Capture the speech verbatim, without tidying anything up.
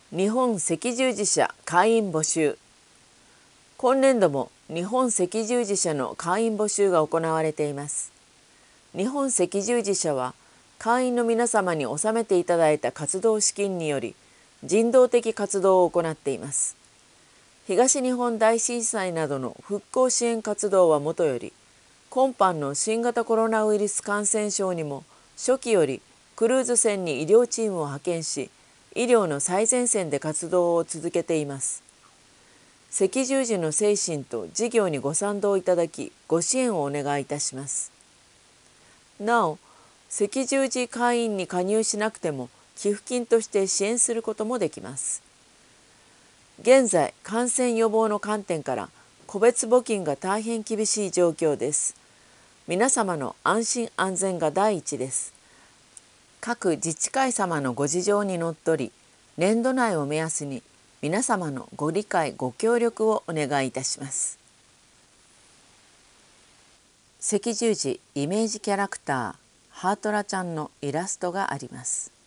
日本赤十字社会員募集。今年度も日本赤十字社の会員募集が行われています。日本赤十字社は会員の皆様に納めていただいた活動資金により人道的活動を行っています。東日本大震災などの復興支援活動はもとより、今般の新型コロナウイルス感染症にも初期よりクルーズ船に医療チームを派遣し、医療の最前線で活動を続けています。赤十字の精神と事業にご賛同いただき、ご支援をお願いいたします。なお、赤十字会員に加入しなくても寄付金として支援することもできます。現在、感染予防の観点から個別募金が大変厳しい状況です。皆様の安心安全が第一です。各自治会様のご事情にのっとり、年度内を目安に皆様のご理解ご協力をお願いいたします。赤十字イメージキャラクターハートラちゃんのイラストがあります。